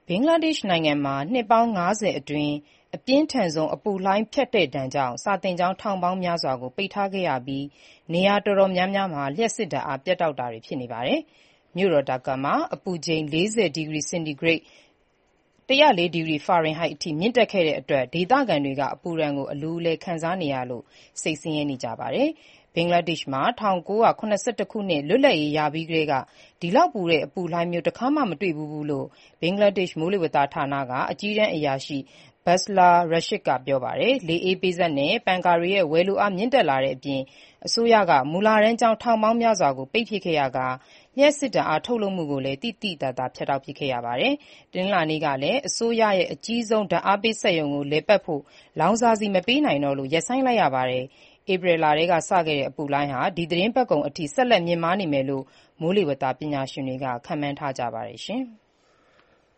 ဘင်္ဂလားဒေ့ရှ်နိုင်ငံမှာနှစ်ပေါင်း 50 အတွင်း အပြင်းထန်ဆုံး အပူလှိုင်းဖြတ်တဲ့ဒဏ်ကြောင့် စာသင်ကျောင်းထောင်ပေါင်းများစွာကို ပိတ်ထားခဲ့ရပြီး နေရာတော်တော်များများမှာ လျှပ်စစ်ဓာတ်အား ပြတ်တောက်တာတွေ ဖြစ်နေပါတယ်။ မြို့တော်ဒါကာမှာ အပူချိန် 40 ဒီဂရီစင်တီဂရိတ် ၁၀၄ ဒီဂရီဖာရင်ဟိုက်အထိ မြင့်တက်ခဲ့တဲ့အတွက် ဒေသခံတွေက အပူဒဏ်ကို အလူးအလဲ ခံစားနေရလို့ စိတ်ဆင်းရဲနေကြပါတယ်။ ဘင်္ဂလားဒေ့ရှ်မှာ ၁၉၇၁ ခုနှစ် လွတ်လပ်ရေးရပြီးကတည်းက ဒီလောက်ပူတဲ့ အပူလှိုင်းမျိုး တခါမှ မတွေ့ဖူးဘူးလို့ ဘင်္ဂလားဒေ့ရှ် မိုးလေဝသဌာနက အကြီးတန်းအရာရှိ Basla Rashid က ပြောပါတယ်။ လေအေးပေးစက်နဲ့ ပန်ကာတွေရဲ့ ဝယ်လိုအား မြင့်တက်လာတဲ့အပြင် အစိုးရက မူလတန်းကျောင်း ထောင်ပေါင်းများစွာကို ပိတ်ပစ်ခဲ့ရကာ လျှပ်စစ်ဓာတ်အား ထုတ်လုပ်မှုကိုလည်း သိသိသာသာ ဖြတ်တောက်ပစ်ခဲ့ရပါတယ်။ တနင်္လာနေ့ကလည်း အစိုးရရဲ့ အကြီးဆုံး ဓာတ်အားပေးစက်ရုံကို လည်ပတ်ဖို့ လောင်စာဆီမပေးနိုင်တော့လို့ ရပ်ဆိုင်းလိုက်ရပါတယ်။ ဧပြီလထဲကစခဲ့တဲ့ အပူလှိုင်းဟာ ဒီသီတင်းပတ်ကုန်အထိ ဆက်လက် မြင့်မားနေမယ်လို့ မိုးလေဝသပညာရှင်တွေက ခန့်မှန်းထားကြပါတယ်။